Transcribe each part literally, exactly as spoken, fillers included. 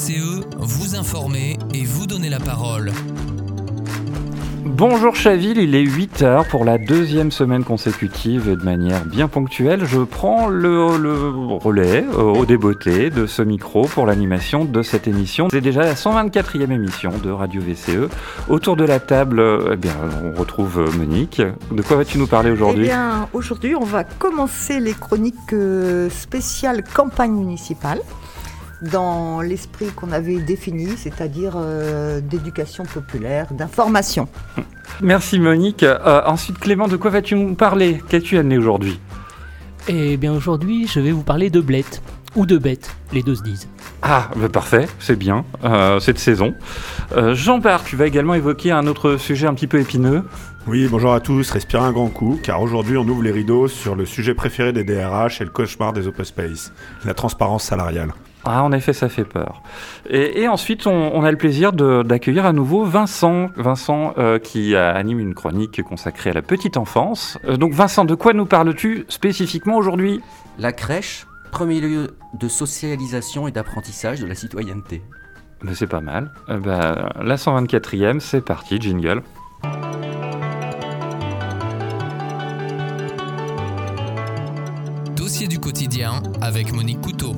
C E, vous informer et vous donner la parole. Bonjour Chaville, il est huit heures pour la deuxième semaine consécutive et de manière bien ponctuelle, je prends le, le relais euh, au débeauté de ce micro pour l'animation de cette émission. C'est déjà la cent vingt-quatrième émission de Radio V C E. Autour de la table, euh, eh bien, on retrouve Monique. De quoi vas-tu nous parler aujourd'hui ? Eh bien, aujourd'hui, on va commencer les chroniques euh, spéciales campagne municipale, dans l'esprit qu'on avait défini, c'est-à-dire euh, d'éducation populaire, d'information. Merci Monique. Euh, ensuite Clément, de quoi vas-tu nous parler ? Qu'as-tu amené aujourd'hui ? Eh bien aujourd'hui, je vais vous parler de blettes, ou de bêtes, les deux se disent. Ah, bah parfait, c'est bien, euh, cette saison. Euh, Jean-Bart, tu vas également évoquer un autre sujet un petit peu épineux. Oui, bonjour à tous, respirez un grand coup, car aujourd'hui on ouvre les rideaux sur le sujet préféré des D R H et le cauchemar des open space, la transparence salariale. Ah, en effet, ça fait peur. Et, et ensuite, on, on a le plaisir de, d'accueillir à nouveau Vincent, Vincent euh, qui euh, anime une chronique consacrée à la petite enfance. Euh, donc Vincent, de quoi nous parles-tu spécifiquement aujourd'hui ? La crèche, premier lieu de socialisation et d'apprentissage de la citoyenneté. Ben, c'est pas mal. Euh, ben, la cent vingt-quatrième, c'est parti, jingle. Dossier du quotidien avec Monique Couteau.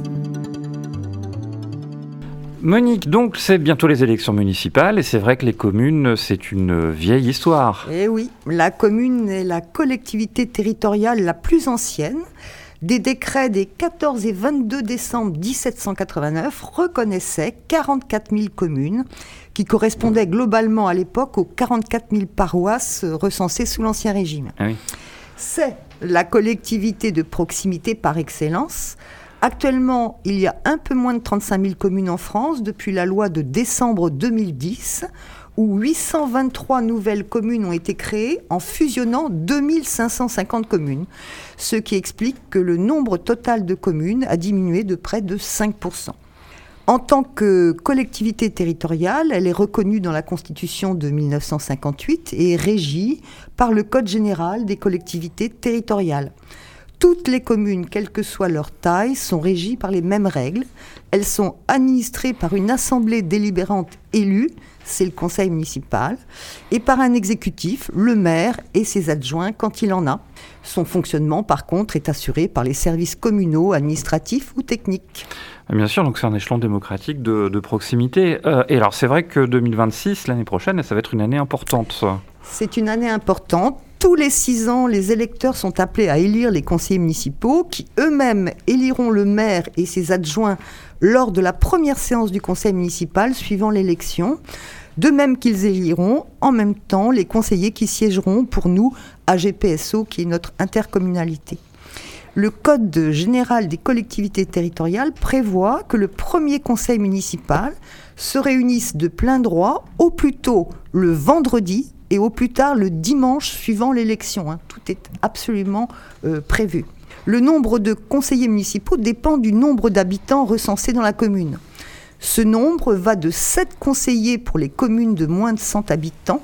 Monique, donc c'est bientôt les élections municipales et c'est vrai que les communes, c'est une vieille histoire. Eh oui, la commune est la collectivité territoriale la plus ancienne. Des décrets des quatorze et vingt-deux décembre dix-sept cent quatre-vingt-neuf reconnaissaient quarante-quatre mille communes qui correspondaient globalement à l'époque aux quarante-quatre mille paroisses recensées sous l'Ancien Régime. Ah oui. C'est la collectivité de proximité par excellence. Actuellement, il y a un peu moins de trente-cinq mille communes en France depuis la loi de décembre deux mille dix, où huit cent vingt-trois nouvelles communes ont été créées en fusionnant deux mille cinq cent cinquante communes, ce qui explique que le nombre total de communes a diminué de près de cinq pour cent. En tant que collectivité territoriale, elle est reconnue dans la Constitution de mille neuf cent cinquante-huit et est régie par le Code général des collectivités territoriales. Toutes les communes, quelle que soit leur taille, sont régies par les mêmes règles. Elles sont administrées par une assemblée délibérante élue, c'est le conseil municipal, et par un exécutif, le maire et ses adjoints quand il en a. Son fonctionnement, par contre, est assuré par les services communaux, administratifs ou techniques. Bien sûr, donc c'est un échelon démocratique de, de proximité. Euh, et alors c'est vrai que deux mille vingt-six, l'année prochaine, ça va être une année importante, ça. C'est une année importante. Tous les six ans, les électeurs sont appelés à élire les conseillers municipaux qui eux-mêmes éliront le maire et ses adjoints lors de la première séance du conseil municipal suivant l'élection. De même qu'ils éliront en même temps les conseillers qui siégeront pour nous à G P S O, qui est notre intercommunalité. Le Code général des collectivités territoriales prévoit que le premier conseil municipal se réunisse de plein droit au plus tôt le vendredi et au plus tard le dimanche suivant l'élection. Hein. Tout est absolument euh, prévu. Le nombre de conseillers municipaux dépend du nombre d'habitants recensés dans la commune. Ce nombre va de sept conseillers pour les communes de moins de cent habitants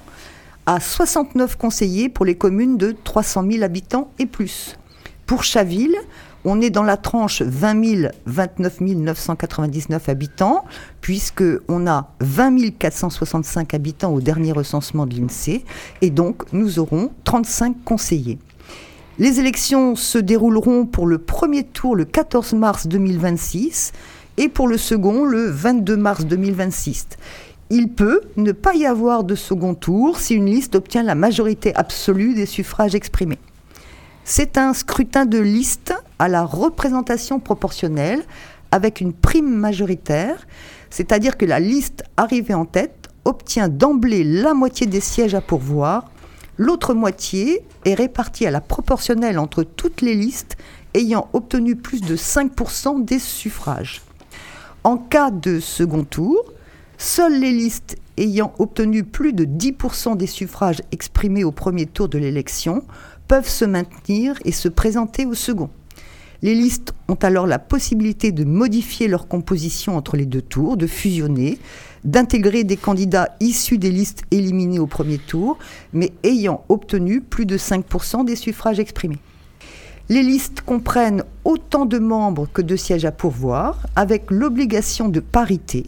à soixante-neuf conseillers pour les communes de trois cent mille habitants et plus. Pour Chaville, on est dans la tranche vingt mille, vingt-neuf mille neuf cent quatre-vingt-dix-neuf habitants, puisqu'on a vingt mille quatre cent soixante-cinq habitants au dernier recensement de l'INSEE, et donc nous aurons trente-cinq conseillers. Les élections se dérouleront pour le premier tour le quatorze mars deux mille vingt-six et pour le second le vingt-deux mars deux mille vingt-six. Il peut ne pas y avoir de second tour si une liste obtient la majorité absolue des suffrages exprimés. C'est un scrutin de liste à la représentation proportionnelle avec une prime majoritaire, c'est-à-dire que la liste arrivée en tête obtient d'emblée la moitié des sièges à pourvoir. L'autre moitié est répartie à la proportionnelle entre toutes les listes ayant obtenu plus de cinq pour cent des suffrages. En cas de second tour, seules les listes ayant obtenu plus de dix pour cent des suffrages exprimés au premier tour de l'élection peuvent se maintenir et se présenter au second. Les listes ont alors la possibilité de modifier leur composition entre les deux tours, de fusionner, d'intégrer des candidats issus des listes éliminées au premier tour, mais ayant obtenu plus de cinq pour cent des suffrages exprimés. Les listes comprennent autant de membres que de sièges à pourvoir, avec l'obligation de parité,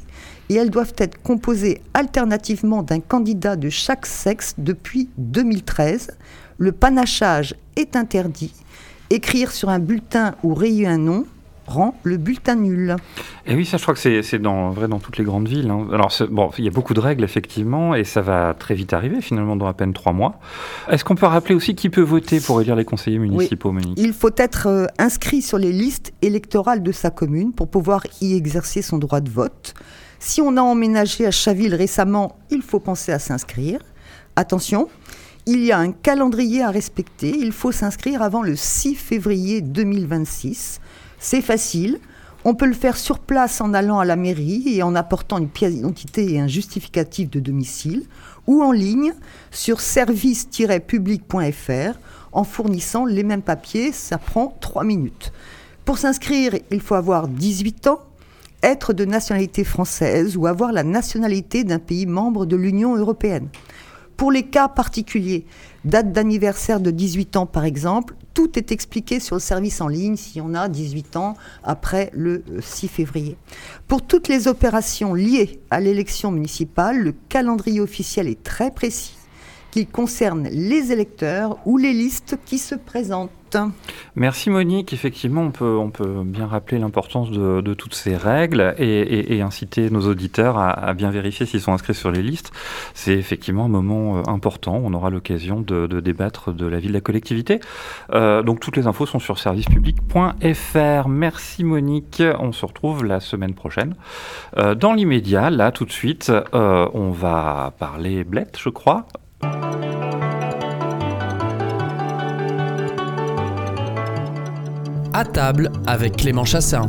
et elles doivent être composées alternativement d'un candidat de chaque sexe depuis deux mille treize. Le panachage est interdit. Écrire sur un bulletin ou rayer un nom rend le bulletin nul. Et oui, ça, je crois que c'est, c'est dans, vrai dans toutes les grandes villes. Hein. Alors, bon, il y a beaucoup de règles, effectivement, et ça va très vite arriver, finalement, dans à peine trois mois. Est-ce qu'on peut rappeler aussi qui peut voter pour élire les conseillers municipaux, oui. Monique ? Il faut être euh, inscrit sur les listes électorales de sa commune pour pouvoir y exercer son droit de vote. Si on a emménagé à Chaville récemment, il faut penser à s'inscrire. Attention, il y a un calendrier à respecter. Il faut s'inscrire avant le six février deux mille vingt-six. C'est facile, on peut le faire sur place en allant à la mairie et en apportant une pièce d'identité et un justificatif de domicile, ou en ligne sur service tiret public point f r en fournissant les mêmes papiers, ça prend trois minutes. Pour s'inscrire, il faut avoir dix-huit ans, être de nationalité française ou avoir la nationalité d'un pays membre de l'Union européenne. Pour les cas particuliers, date d'anniversaire de dix-huit ans par exemple, tout est expliqué sur le service en ligne si on a dix-huit ans après le six février. Pour toutes les opérations liées à l'élection municipale, le calendrier officiel est très précis, qu'il concerne les électeurs ou les listes qui se présentent. Merci Monique. Effectivement, on peut, on peut bien rappeler l'importance de, de toutes ces règles et, et, et inciter nos auditeurs à, à bien vérifier s'ils sont inscrits sur les listes. C'est effectivement un moment important. On aura l'occasion de, de débattre de la vie de la collectivité. Euh, donc toutes les infos sont sur service public point f r. Merci Monique. On se retrouve la semaine prochaine. Euh, dans l'immédiat, là tout de suite, euh, on va parler blette, je crois. À table avec Clément Chassin.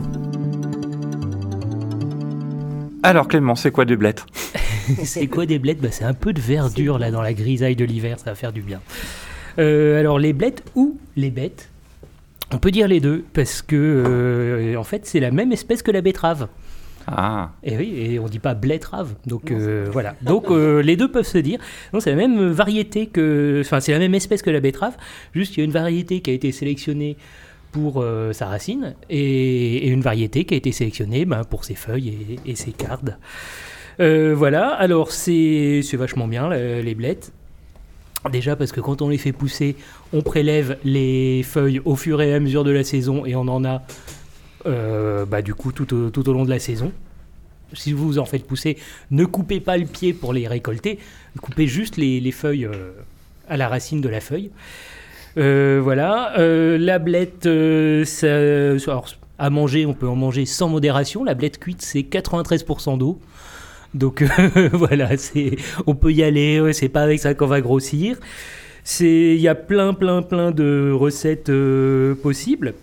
Alors Clément, c'est quoi des blettes ? C'est quoi des blettes ? Bah, c'est un peu de verdure là dans la grisaille de l'hiver, ça va faire du bien. Euh, alors les blettes ou les bêtes, on peut dire les deux parce que euh, en fait c'est la même espèce que la betterave. Ah. Et oui, et on dit pas betterave, donc euh, voilà. Donc euh, les deux peuvent se dire. Non, c'est la même variété que, enfin c'est la même espèce que la betterave. Juste il y a une variété qui a été sélectionnée pour euh, sa racine et, et une variété qui a été sélectionnée ben, pour ses feuilles et, et ses cardes. Euh, voilà, alors c'est, c'est vachement bien la, les blettes. Déjà parce que quand on les fait pousser, on prélève les feuilles au fur et à mesure de la saison et on en a euh, bah, du coup tout au, tout au long de la saison. Si vous en faites pousser, ne coupez pas le pied pour les récolter, coupez juste les, les feuilles euh, à la racine de la feuille. Euh, voilà, euh, la blette, euh, ça, alors, à manger, on peut en manger sans modération. La blette cuite, c'est quatre-vingt-treize pour cent d'eau. Donc euh, voilà, c'est, on peut y aller, ouais, c'est pas avec ça qu'on va grossir. Il y a plein, plein, plein de recettes euh, possibles.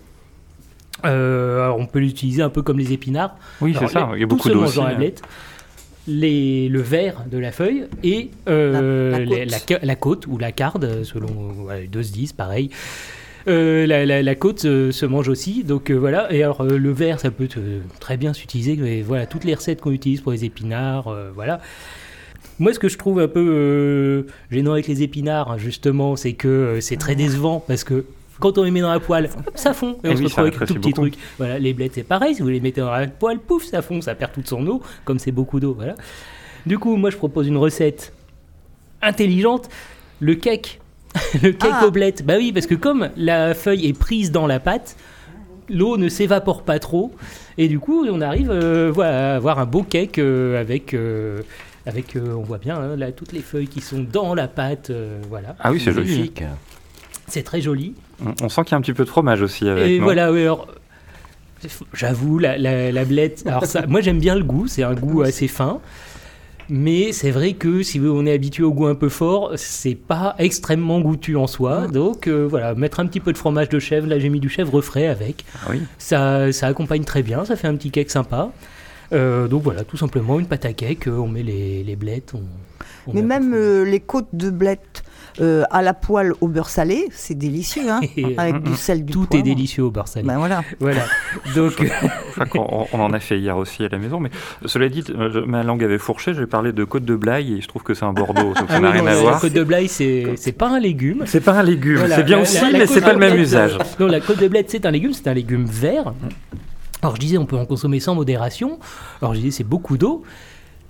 Euh, alors on peut l'utiliser un peu comme les épinards. Oui, alors, c'est ça, les, il y a beaucoup d'eau aussi. Dans la blette. Les, le vert de la feuille et euh, la, la, côte. Les, la, la côte ou la carde, selon ouais, deux se disent, pareil. Euh, la, la, la côte euh, se mange aussi, donc euh, voilà. Et alors euh, le vert, ça peut euh, très bien s'utiliser. Mais voilà, toutes les recettes qu'on utilise pour les épinards, euh, voilà. Moi, ce que je trouve un peu euh, gênant avec les épinards, justement, c'est que euh, c'est très décevant parce que quand on les met dans la poêle, ça fond. Et on et se oui, retrouve avec un tout petit beaucoup. truc. Voilà, les blettes, c'est pareil. Si vous les mettez dans la poêle, pouf, ça fond. Ça perd toute son eau, comme c'est beaucoup d'eau. Voilà. Du coup, moi, je propose une recette intelligente. Le cake. Le cake Ah. aux blettes. Bah oui, parce que comme la feuille est prise dans la pâte, l'eau ne s'évapore pas trop. Et du coup, on arrive euh, voilà, à avoir un beau cake euh, avec... Euh, avec euh, on voit bien hein, là, toutes les feuilles qui sont dans la pâte. Euh, voilà. Ah oui, c'est joli. Magnifique. C'est très joli. On, on sent qu'il y a un petit peu de fromage aussi avec. Et non voilà, oui, alors, j'avoue, la, la, la blette, alors ça, moi j'aime bien le goût, c'est un goût assez fin, mais c'est vrai que si on est habitué au goût un peu fort, c'est pas extrêmement goûtu en soi, donc euh, voilà, mettre un petit peu de fromage de chèvre, là j'ai mis du chèvre frais avec, Ah oui. ça, ça accompagne très bien, ça fait un petit cake sympa. Euh, donc voilà, tout simplement une pâte à cake, on met les, les blettes. On, on Mais met un peu même de euh, les côtes de blettes euh, à la poêle au beurre salé, c'est délicieux, hein, Et, avec du sel, du tout poivre. est délicieux au beurre salé. Ben voilà. Voilà, donc... Je crois qu'on on en a fait hier aussi à la maison, mais cela dit, euh, ma langue avait fourché, j'ai parlé de côte de Blaye et je trouve que c'est un Bordeaux, donc ça Ah n'a oui, rien non, à la voir. côte de Blaye, c'est, c'est pas un légume. C'est pas un légume, Voilà, c'est bien la- aussi, la- la mais côte c'est pas de le même blette, usage. Non, la côte de blette, c'est un légume, c'est un légume vert. Alors je disais, on peut en consommer sans modération. Alors je disais, c'est beaucoup d'eau.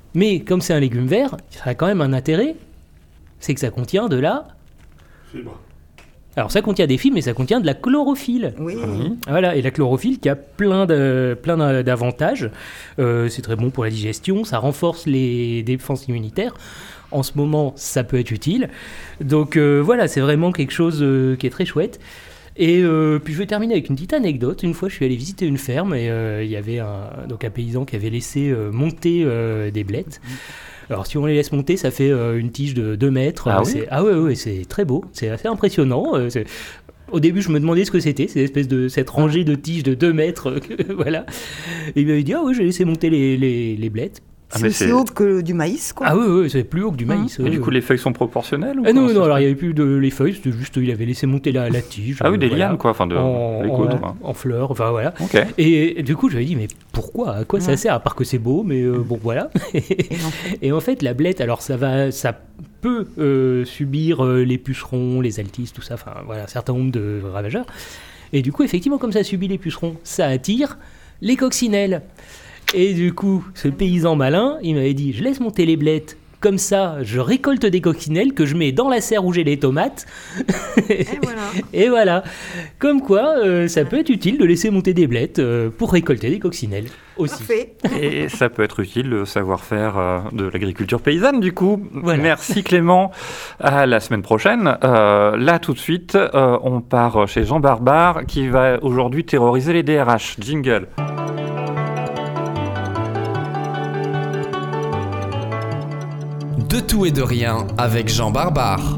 Mais comme c'est un légume vert, ça a quand même un intérêt, c'est que ça contient de la... Fibre. Alors ça contient des fibres, mais ça contient de la chlorophylle. Oui. Oui. Voilà, et la chlorophylle qui a plein, de, plein d'avantages. Euh, c'est très bon pour la digestion, ça renforce les défenses immunitaires. En ce moment, ça peut être utile. Donc euh, voilà, c'est vraiment quelque chose euh, qui est très chouette. Et euh, puis je vais terminer avec une petite anecdote. Une fois, je suis allé visiter une ferme et euh, il y avait un, donc un paysan qui avait laissé euh, monter euh, des blettes. Alors si on les laisse monter, ça fait euh, une tige de deux mètres. Ah Euh, oui c'est, ah ouais, ouais, c'est très beau, c'est assez impressionnant. Euh, c'est- Au début, je me demandais ce que c'était, cette espèce de cette rangée de tiges de deux mètres. que- voilà. Et il m'avait dit, ah oui, j'ai laissé monter les, les, les blettes. Ah, C'est mais aussi c'est- haut que du maïs, quoi. Ah oui, oui, c'est plus haut que du maïs. Et ouais, du ouais. coup, les feuilles sont proportionnelles ou Ah non, comment ça non, se alors il passe n'y avait plus de les feuilles, c'était juste, il avait laissé monter la, la tige. Ah oui, des euh, voilà, lianes, quoi, enfin, de, en, les en- côtes, quoi. en fleurs, enfin voilà. Ok. Et, et du coup, je lui ai dit, mais pourquoi? À quoi ça Ouais. sert? À part que c'est beau, mais euh, bon, voilà. Et en fait, Et en fait, la blette, alors ça va, ça peut euh, subir euh, les pucerons, les altis, tout ça, enfin voilà, un certain nombre de ravageurs. Et du coup, effectivement, comme ça subit les pucerons, ça attire les coccinelles. Et du coup, ce paysan malin, il m'avait dit, je laisse monter les blettes. Comme ça, je récolte des coccinelles que je mets dans la serre où j'ai les tomates. et voilà. Et voilà. Comme quoi, euh, ça peut être utile de laisser monter des blettes euh, pour récolter des coccinelles aussi. Parfait. Et ça peut être utile, le savoir-faire euh, de l'agriculture paysanne, du coup. Voilà. Merci Clément. À la semaine prochaine. Euh, là, tout de suite, euh, on part chez Jean Barbare, qui va aujourd'hui terroriser les D R H. Jingle. De tout et de rien avec Jean Barbare.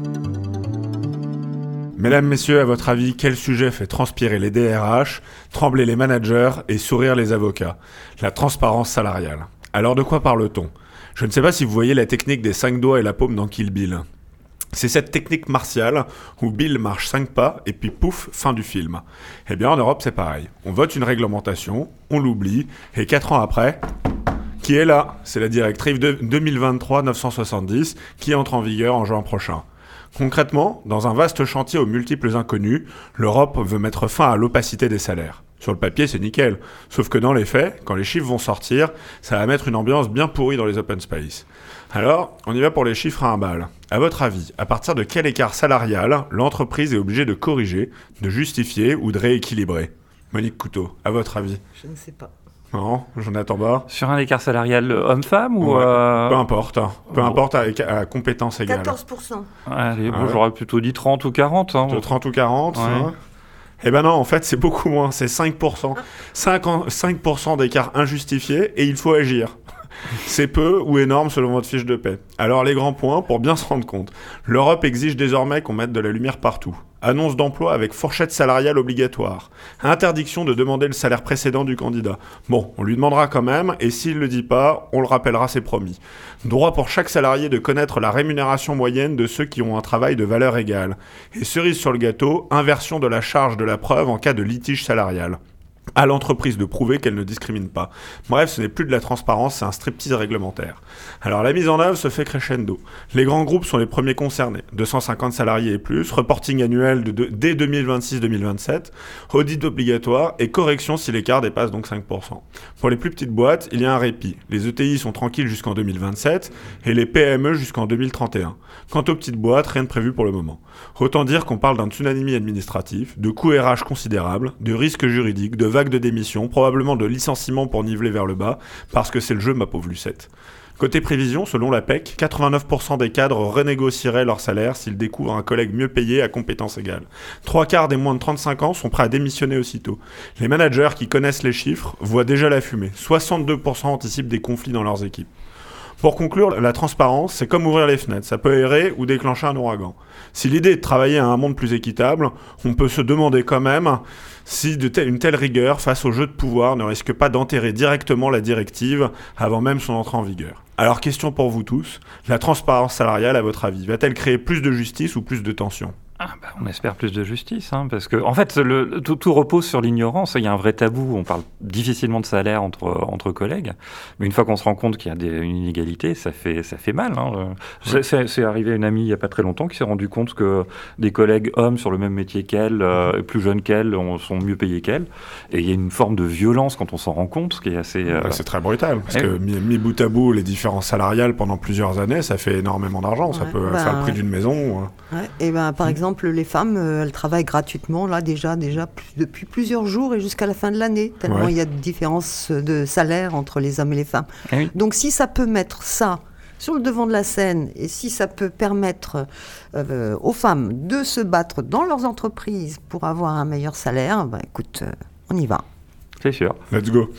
Mesdames, messieurs, à votre avis, quel sujet fait transpirer les D R H, trembler les managers et sourire les avocats? La transparence salariale. Alors de quoi parle-t-on? Je ne sais pas si vous voyez la technique des cinq doigts et la paume dans Kill Bill. C'est cette technique martiale où Bill marche cinq pas et puis pouf, fin du film. Eh bien en Europe c'est pareil. On vote une réglementation, on l'oublie, et quatre ans après... Qui est là? C'est la directive de deux mille vingt-trois neuf cent soixante-dix qui entre en vigueur en juin prochain. Concrètement, dans un vaste chantier aux multiples inconnus, l'Europe veut mettre fin à l'opacité des salaires. Sur le papier, c'est nickel. Sauf que dans les faits, quand les chiffres vont sortir, ça va mettre une ambiance bien pourrie dans les open space. Alors, on y va pour les chiffres à un bal. À votre avis, à partir de quel écart salarial l'entreprise est obligée de corriger, de justifier ou de rééquilibrer? Monique Couteau, à votre avis? Je ne sais pas. Non, Jonathan Barr? Sur un écart salarial homme-femme ou... Ouais, euh, Peu importe, hein. peu bon. importe avec à compétence égale. quatorze pour cent. Allez, bon, Ah ouais. j'aurais plutôt dit trente ou quarante. Hein. De trente ou quarante. Ouais. Hein. Eh ben non, en fait, c'est beaucoup moins, c'est cinq pour cent. cinq pour cent d'écart injustifié et il faut agir. C'est peu ou énorme selon votre fiche de paie. Alors les grands points, pour bien se rendre compte. L'Europe exige désormais qu'on mette de la lumière partout. Annonce d'emploi avec fourchette salariale obligatoire. Interdiction de demander le salaire précédent du candidat. Bon, on lui demandera quand même, et s'il ne le dit pas, on le rappellera, c'est promis. Droit pour chaque salarié de connaître la rémunération moyenne de ceux qui ont un travail de valeur égale. Et cerise sur le gâteau, inversion de la charge de la preuve en cas de litige salarial. À l'entreprise de prouver qu'elle ne discrimine pas. Bref, ce n'est plus de la transparence, c'est un striptease réglementaire. Alors la mise en œuvre se fait crescendo. Les grands groupes sont les premiers concernés, deux cent cinquante salariés et plus, reporting annuel de, de, dès deux mille vingt-six deux mille vingt-sept, audit obligatoire et correction si l'écart dépasse donc cinq pour cent. Pour les plus petites boîtes, il y a un répit. Les E T I sont tranquilles jusqu'en deux mille vingt-sept et les P M E jusqu'en deux mille trente et un. Quant aux petites boîtes, rien de prévu pour le moment. Autant dire qu'on parle d'un tsunami administratif, de coûts R H considérables, de risques juridiques, de vagues de démission, probablement de licenciements pour niveler vers le bas, parce que c'est le jeu, ma pauvre Lucette. Côté prévision, selon la P E C, quatre-vingt-neuf pour cent des cadres renégocieraient leur salaire s'ils découvrent un collègue mieux payé à compétence égale. Trois quarts des moins de trente-cinq ans sont prêts à démissionner aussitôt. Les managers qui connaissent les chiffres voient déjà la fumée. soixante-deux pour cent anticipent des conflits dans leurs équipes. Pour conclure, la transparence, c'est comme ouvrir les fenêtres. Ça peut aérer ou déclencher un ouragan. Si l'idée est de travailler à un monde plus équitable, on peut se demander quand même si de te- une telle rigueur face au jeu de pouvoir ne risque pas d'enterrer directement la directive avant même son entrée en vigueur. Alors question pour vous tous, la transparence salariale, à votre avis, va-t-elle créer plus de justice ou plus de tension ? Ah bah, on espère plus de justice, hein, parce que en fait, le, tout, tout repose sur l'ignorance. Il y a un vrai tabou. On parle difficilement de salaire entre entre collègues, mais une fois qu'on se rend compte qu'il y a des, une inégalité, ça fait ça fait mal. Hein. C'est, c'est, c'est arrivé à une amie il y a pas très longtemps qui s'est rendu compte que des collègues hommes sur le même métier qu'elle, euh, plus jeunes qu'elle, sont mieux payés qu'elle, et il y a une forme de violence quand on s'en rend compte, ce qui est assez. Euh... Bah, c'est très brutal, parce et... que mis, mis bout à bout les différences salariales pendant plusieurs années, ça fait énormément d'argent. Ça ouais, peut bah, faire le prix d'une maison. Ouais, et ben par mmh. exemple. Les femmes, euh, elles travaillent gratuitement, là, déjà, déjà plus, depuis plusieurs jours et jusqu'à la fin de l'année, tellement ouais. il y a de différences de salaire entre les hommes et les femmes. Ah oui. Donc, si ça peut mettre ça sur le devant de la scène et si ça peut permettre euh, aux femmes de se battre dans leurs entreprises pour avoir un meilleur salaire, ben écoute, euh, on y va. C'est sûr. Let's go.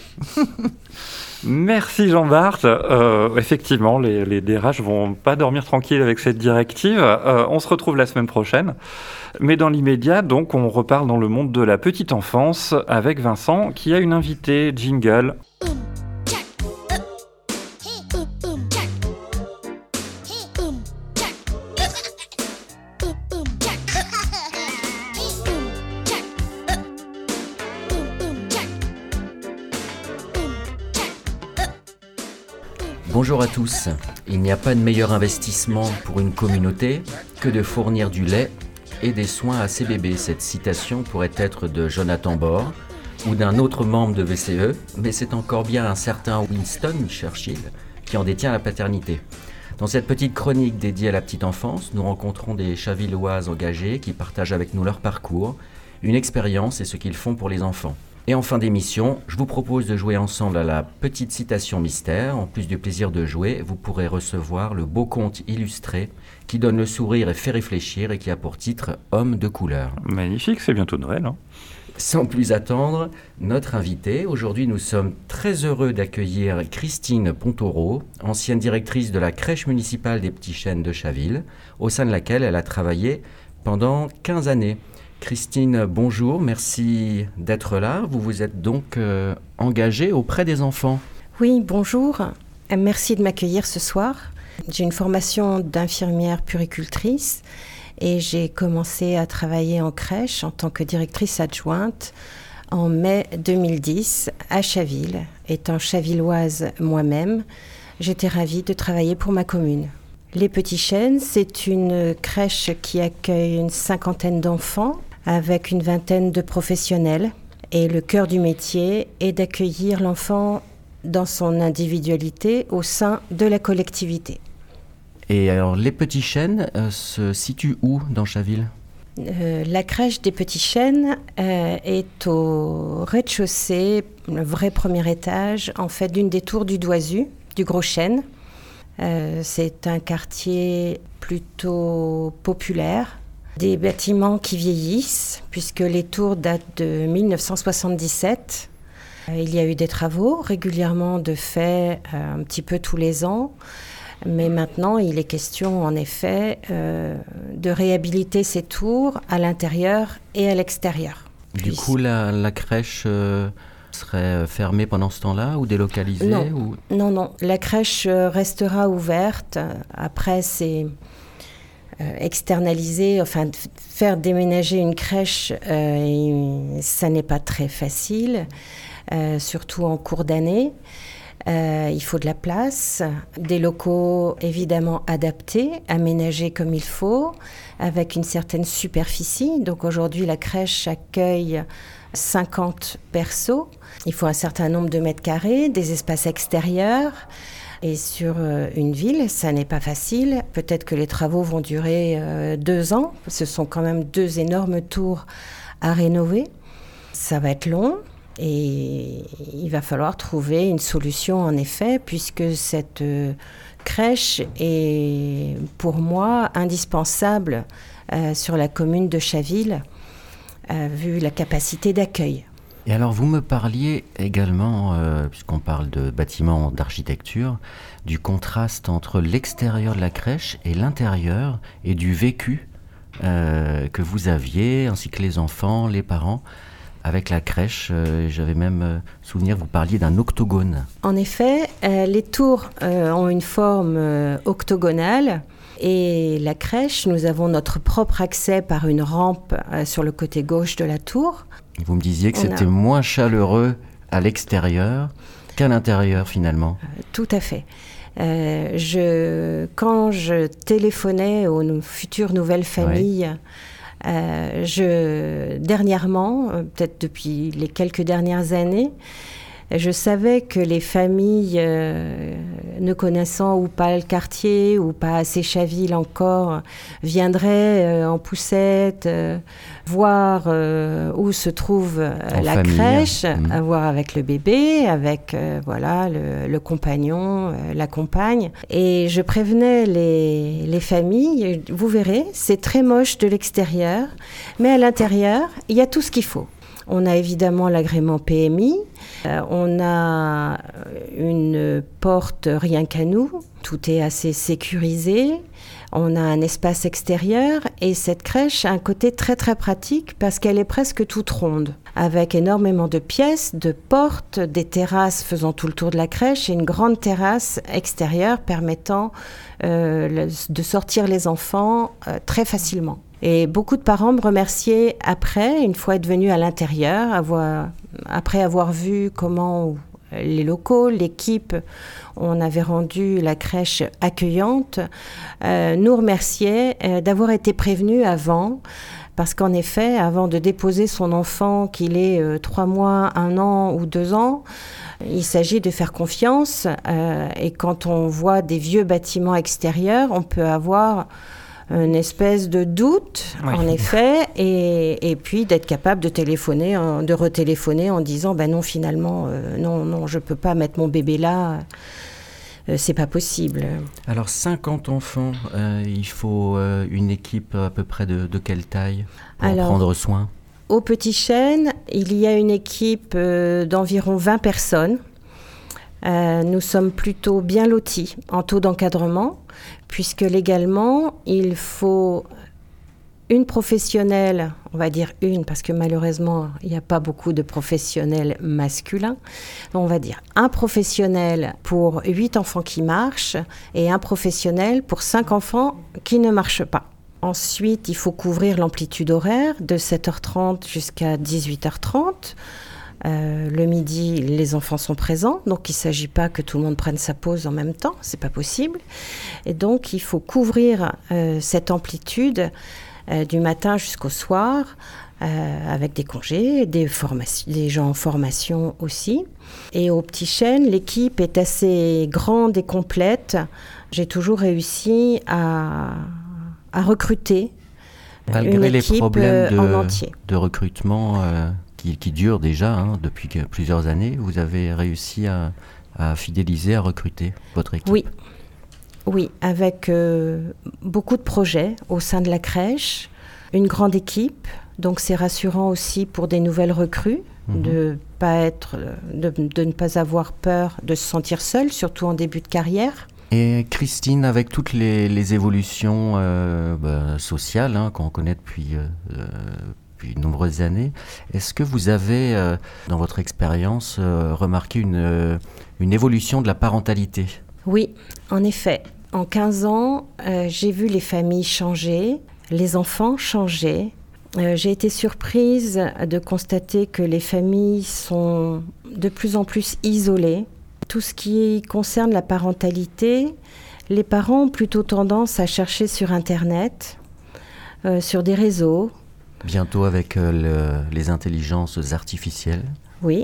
Merci Jean-Bart. Euh, effectivement, les, les D R H vont pas dormir tranquilles avec cette directive. Euh, on se retrouve la semaine prochaine. Mais dans l'immédiat, donc, on repart dans le monde de la petite enfance avec Vincent qui a une invitée jingle. Bonjour à tous. Il n'y a pas de meilleur investissement pour une communauté que de fournir du lait et des soins à ses bébés. Cette citation pourrait être de Jonathan Bor ou d'un autre membre de V C E, mais c'est encore bien un certain Winston Churchill qui en détient la paternité. Dans cette petite chronique dédiée à la petite enfance, nous rencontrons des Chavilloises engagées qui partagent avec nous leur parcours, une expérience et ce qu'ils font pour les enfants. Et en fin d'émission, je vous propose de jouer ensemble à la petite citation mystère. En plus du plaisir de jouer, vous pourrez recevoir le beau conte illustré qui donne le sourire et fait réfléchir et qui a pour titre « Homme de couleur ». Magnifique, c'est bientôt Noël. Hein. Sans plus attendre, notre invitée. Aujourd'hui, nous sommes très heureux d'accueillir Christine Pontaureau, ancienne directrice de la crèche municipale des Petits Chênes de Chaville, au sein de laquelle elle a travaillé pendant quinze années. Christine, bonjour, merci d'être là. Vous vous êtes donc euh, engagée auprès des enfants. Oui, bonjour. Merci de m'accueillir ce soir. J'ai une formation d'infirmière puéricultrice et j'ai commencé à travailler en crèche en tant que directrice adjointe en mai deux mille dix à Chaville. Étant chavilloise moi-même, j'étais ravie de travailler pour ma commune. Les Petits Chênes, c'est une crèche qui accueille une cinquantaine d'enfants avec une vingtaine de professionnels. Et le cœur du métier est d'accueillir l'enfant dans son individualité au sein de la collectivité. Et alors, les Petits Chênes euh, se situent où dans Chaville ? euh, La crèche des Petits Chênes euh, est au rez-de-chaussée, le vrai premier étage, en fait, d'une des tours du Doisu, du Gros Chêne. Euh, c'est un quartier plutôt populaire, des bâtiments qui vieillissent, puisque les tours datent de dix-neuf cent soixante-dix-sept. Euh, il y a eu des travaux régulièrement de fait, euh, un petit peu tous les ans, mais maintenant il est question en effet euh, de réhabiliter ces tours à l'intérieur et à l'extérieur. Du Puis... coup, la, la crèche... Euh... serait fermée pendant ce temps-là ou délocalisée non. ou... non, non. La crèche restera ouverte. Après, c'est euh, externalisé. Enfin, f- faire déménager une crèche, euh, ça n'est pas très facile, euh, surtout en cours d'année. Euh, il faut de la place, des locaux évidemment adaptés, aménagés comme il faut, avec une certaine superficie. Donc aujourd'hui, la crèche accueille cinquante persos. Il faut un certain nombre de mètres carrés, des espaces extérieurs. Et sur euh, une ville, ça n'est pas facile. Peut-être que les travaux vont durer euh, deux ans. Ce sont quand même deux énormes tours à rénover. Ça va être long et il va falloir trouver une solution en effet, puisque cette euh, crèche est pour moi indispensable euh, sur la commune de Chaville, euh, vu la capacité d'accueil. Et alors, vous me parliez également, euh, puisqu'on parle de bâtiments d'architecture, du contraste entre l'extérieur de la crèche et l'intérieur, et du vécu euh, que vous aviez, ainsi que les enfants, les parents. avec la crèche. Euh, j'avais même euh, souvenir, vous parliez d'un octogone. En effet, euh, les tours euh, ont une forme euh, octogonale. Et la crèche, nous avons notre propre accès par une rampe euh, sur le côté gauche de la tour. Vous me disiez que On c'était a... moins chaleureux à l'extérieur qu'à l'intérieur finalement. Euh, tout à fait. Euh, je, quand je téléphonais aux nou- futures nouvelles familles, ouais. euh, je, dernièrement, euh, peut-être depuis les quelques dernières années, je savais que les familles euh, ne connaissant ou pas le quartier ou pas assez Chaville encore viendraient euh, en poussette euh, voir euh, où se trouve euh, la famille. crèche, Mmh. à voir avec le bébé, avec euh, voilà le, le compagnon, euh, la compagne. Et je prévenais les, les familles, vous verrez, c'est très moche de l'extérieur, mais à l'intérieur, il y a tout ce qu'il faut. On a évidemment l'agrément P M I, euh, on a une porte rien qu'à nous, tout est assez sécurisé, on a un espace extérieur et cette crèche a un côté très très pratique parce qu'elle est presque toute ronde, avec énormément de pièces, de portes, des terrasses faisant tout le tour de la crèche et une grande terrasse extérieure permettant euh, le, de sortir les enfants euh, très facilement. Et beaucoup de parents me remerciaient après, une fois être venus à l'intérieur, avoir, après avoir vu comment les locaux, l'équipe, on avait rendu la crèche accueillante, euh, nous remerciaient euh, d'avoir été prévenus avant, parce qu'en effet, avant de déposer son enfant, qu'il ait euh, trois mois, un an ou deux ans, il s'agit de faire confiance. Euh, et quand on voit des vieux bâtiments extérieurs, on peut avoir une espèce de doute, oui. En effet, et, et puis d'être capable de téléphoner, de retéléphoner en disant ben non, finalement, euh, non, non, je peux pas mettre mon bébé là, euh, c'est pas possible. Alors cinquante enfants, euh, il faut euh, une équipe à peu près de, de quelle taille pour Alors, en prendre soin? Au Petit Chêne, il y a une équipe euh, d'environ vingt personnes. Euh, nous sommes plutôt bien lotis en taux d'encadrement, puisque légalement, il faut une professionnelle, on va dire une, parce que malheureusement, il n'y a pas beaucoup de professionnels masculins. On va dire un professionnel pour huit enfants qui marchent et un professionnel pour cinq enfants qui ne marchent pas. Ensuite, il faut couvrir l'amplitude horaire de sept heures trente jusqu'à dix-huit heures trente. Euh, le midi, les enfants sont présents, donc il ne s'agit pas que tout le monde prenne sa pause en même temps, c'est pas possible. Et donc il faut couvrir euh, cette amplitude euh, du matin jusqu'au soir, euh, avec des congés, des, formations, des gens en formation aussi. Et au Petit Chêne, l'équipe est assez grande et complète. J'ai toujours réussi à, à recruter Malgré une les équipe problèmes de, en entier. de recrutement euh... Qui, qui dure déjà hein, depuis plusieurs années, vous avez réussi à, à fidéliser, à recruter votre équipe. Oui, oui, avec euh, beaucoup de projets au sein de la crèche, une grande équipe, donc c'est rassurant aussi pour des nouvelles recrues, mmh. de, pas être, de, de ne pas avoir peur de se sentir seule, surtout en début de carrière. Et Christine, avec toutes les, les évolutions euh, bah, sociales hein, qu'on connaît depuis... Euh, depuis de nombreuses années. Est-ce que vous avez, euh, dans votre expérience, euh, remarqué une, euh, une évolution de la parentalité? Oui, en effet. En quinze ans, euh, j'ai vu les familles changer, les enfants changer. Euh, j'ai été surprise de constater que les familles sont de plus en plus isolées. Tout ce qui concerne la parentalité, les parents ont plutôt tendance à chercher sur Internet, euh, sur des réseaux. Bientôt avec euh, le, les intelligences artificielles. Oui,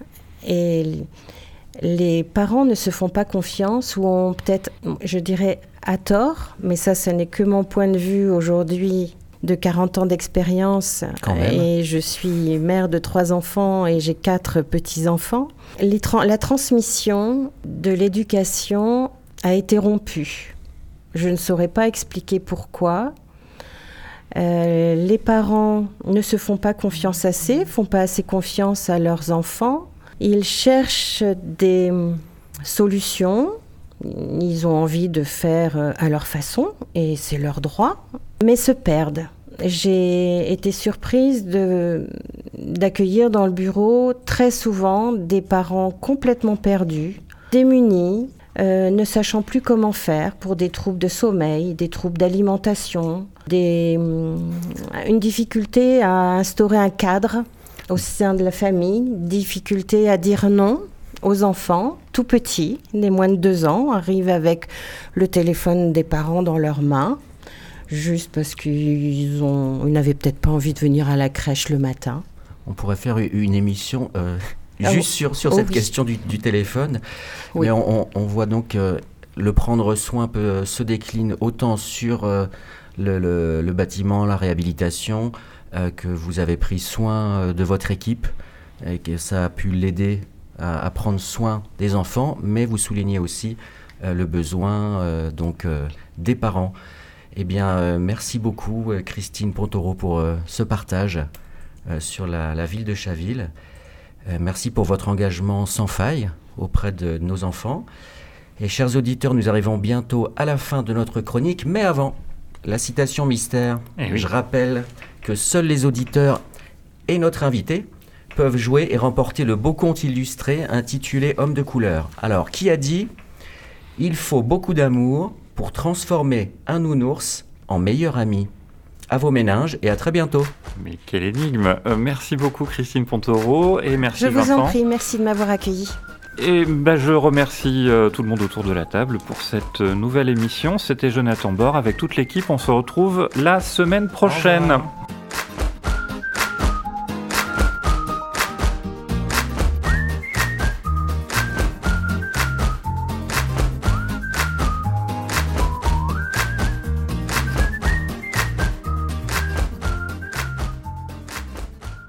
et les parents ne se font pas confiance ou ont peut-être, je dirais, à tort, mais ça, ce n'est que mon point de vue aujourd'hui de quarante ans d'expérience. Et je suis mère de trois enfants et j'ai quatre petits-enfants. Les tra- la transmission de l'éducation a été rompue. Je ne saurais pas expliquer pourquoi. Euh, les parents ne se font pas confiance assez, font pas assez confiance à leurs enfants. Ils cherchent des solutions, ils ont envie de faire à leur façon, et c'est leur droit, mais se perdent j'ai été surprise de, d'accueillir dans le bureau très souvent des parents complètement perdus, démunis, euh, ne sachant plus comment faire pour des troubles de sommeil, des troubles d'alimentation, des, une difficulté à instaurer un cadre au sein de la famille, difficulté à dire non aux enfants, tout petits, les moins de deux ans, arrivent avec le téléphone des parents dans leurs mains, juste parce qu'ils ont, ils n'avaient peut-être pas envie de venir à la crèche le matin. On pourrait faire une émission euh, juste ah, sur, sur oh, cette oui. question du, du téléphone. Oui. Mais on, on voit donc euh, le prendre soin peut, se décline autant sur euh, le, le, le bâtiment, la réhabilitation, euh, que vous avez pris soin euh, de votre équipe et que ça a pu l'aider à, à prendre soin des enfants, mais vous soulignez aussi euh, le besoin euh, donc, euh, des parents. Eh bien, euh, merci beaucoup euh, Christine Pontoro pour euh, ce partage euh, sur la, la ville de Chaville. Euh, merci pour votre engagement sans faille auprès de nos enfants. Et chers auditeurs, nous arrivons bientôt à la fin de notre chronique, mais avant, la citation mystère. Eh oui. Je rappelle que seuls les auditeurs et notre invité peuvent jouer et remporter le beau conte illustré intitulé Homme de couleur. Alors, qui a dit « Il faut beaucoup d'amour pour transformer un nounours en meilleur ami ». À vos méninges et à très bientôt. Mais quelle énigme. Euh, merci beaucoup Christine Pontoro et merci Je vous Vincent. en prie, merci de m'avoir accueilli. Et bah, je remercie euh, tout le monde autour de la table pour cette euh, nouvelle émission. C'était Jonathan Bord avec toute l'équipe. On se retrouve la semaine prochaine.